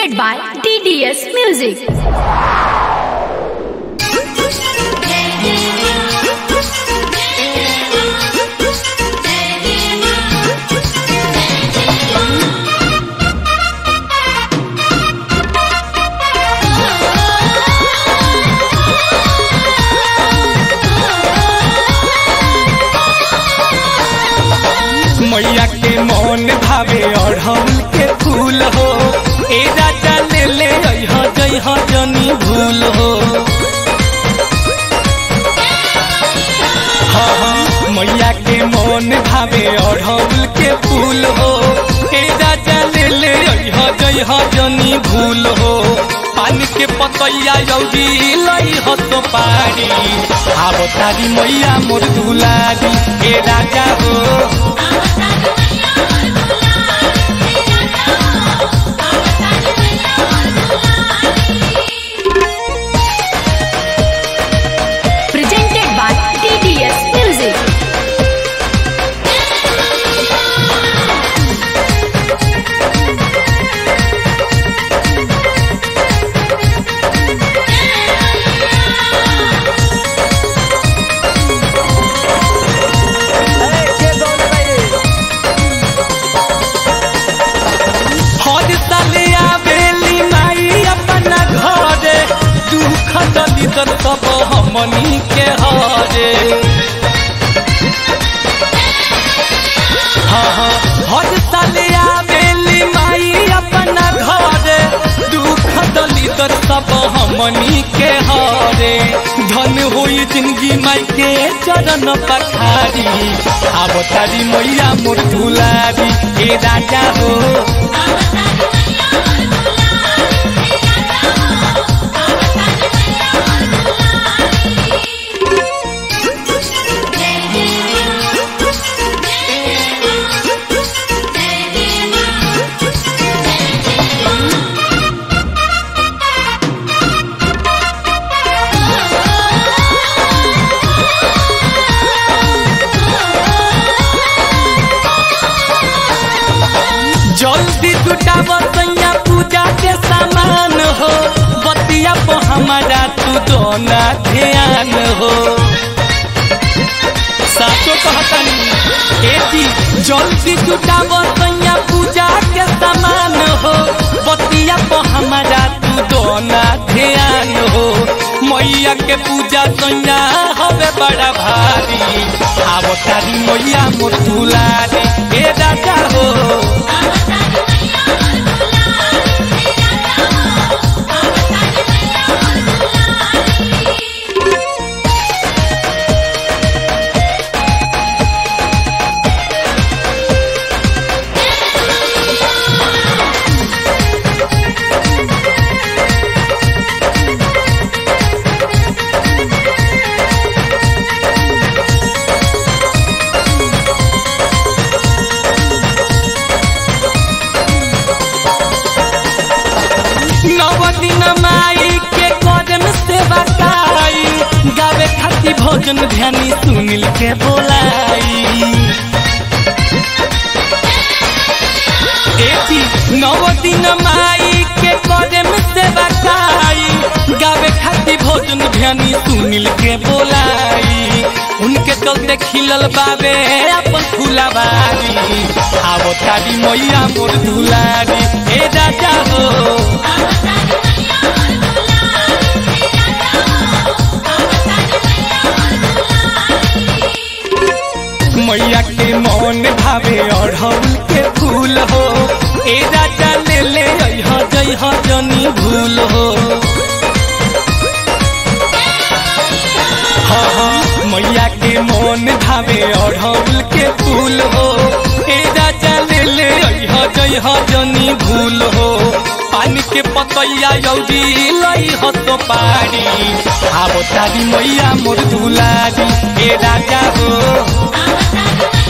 presented by TDS Music. मैया के मन भावे अढ़ौल के फूल हो, ए राजा ले ले जइह जनी भूल हो। हाँ मैया के मन भावे अढ़ौल के फूल हो, ए राजा ले ले जइह जनी भूल हो। पान के पतैया यौरी लई हो तो पारी, आब तारी मैया मोर दुलारी ए राजा हो। Presented by TDS Music. हर साले आवेली माई अपना घरे, दुख दलिदर सब हमनी के हरे। हाँ हर साले आवेली माई अपना घरे, दुख दलिदर सब हमनी के हरे। धन होई जिंदगी माई के चरण पखारी, आब तारी मैया मोर दुलारी ए राजा हो। जल्दी जुटाव सैया पूजा के सामान हो, बतिया पर हमारा तू दोना ध्यान हो। साचो कहतनी एती जल्दी जुटाव सैया पूजा के सामान हो, बतिया पर हमारा तू दोना ध्यान हो। मैया के पूजा सैया हवे बड़ा भारी, आब तारी मैया मोर दुलारी ए राजा हो। नवदिन माई के कदम सेवा काई, गावे खाती भोजन ध्यानी सुनील के बोलाई। एती नवदिन माई के कदम सेवा काई, गावे खाती भोजन ध्यानी सुनील के बोलाई। उनके चलते खिलल बाबे अपन फुलाबारी, आब तारी मैया मोर दुलारी ए राजा हो। मैया के मन भावे अढ़ौल के फूल हो, ए राजा ले ले जइह जनी भूल हो। हाँ मैया के मन भावे अढ़ौल के फूल हो, ए राजा ले ले जइह जनी भूल हो। पान के पतैया यौरी लई हो तो पारी, आब तारी मैया मोर दुलारी ए राजा हो।